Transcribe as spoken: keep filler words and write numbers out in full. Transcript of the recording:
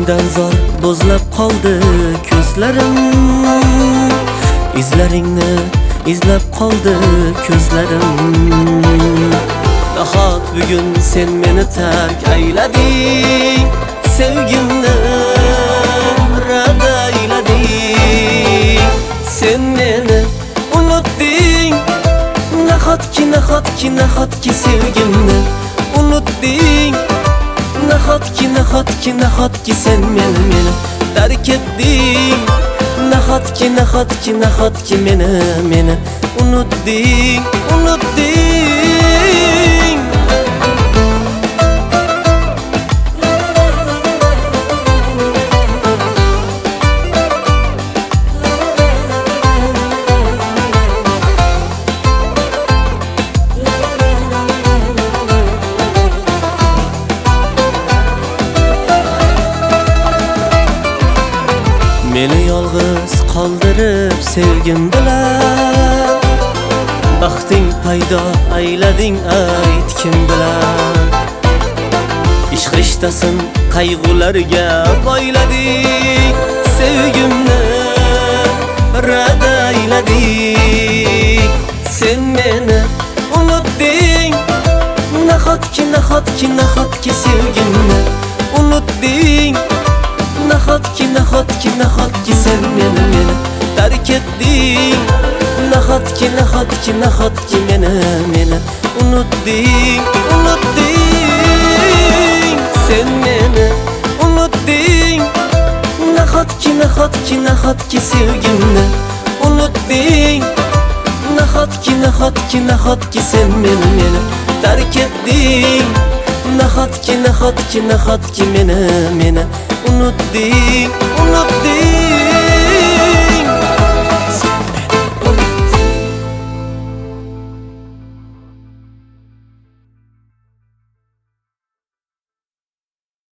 sendan zor bo'zlab qoldi ko'zlarim. Izlaringni izlab qoldi ko'zlarim. Nahot bugun sen meni tark aylading, sevgimni rad aylading. Sen meni unutding, nahotki nahotki nahotki sevgimni unutding. Nahotki nahotki nahotki sen meni meni tark etding. Nahotki nahotki nahotki meni meni unutding unutding. Meni yolg'iz qoldirib sevgim bilan baxting paydo aylading ayt kim bilan. Ishq rishtasin qayg'ularga boylading, sevgimni rad aylading. Sen meni unutding, nahotki nahotki nahotki sevgimni unutding. Nahotki nahotki nahotki sen meni meni tark etding. Nahotki nahotki nahotki meni meni unutding unutding. Sen meni unutding, nahotki nahotki nahotki sevgimni unutding. Nahotki nahotki nahotki sen meni meni tark etding. Nahotki nahotki nahotki meni meni unutding unutding.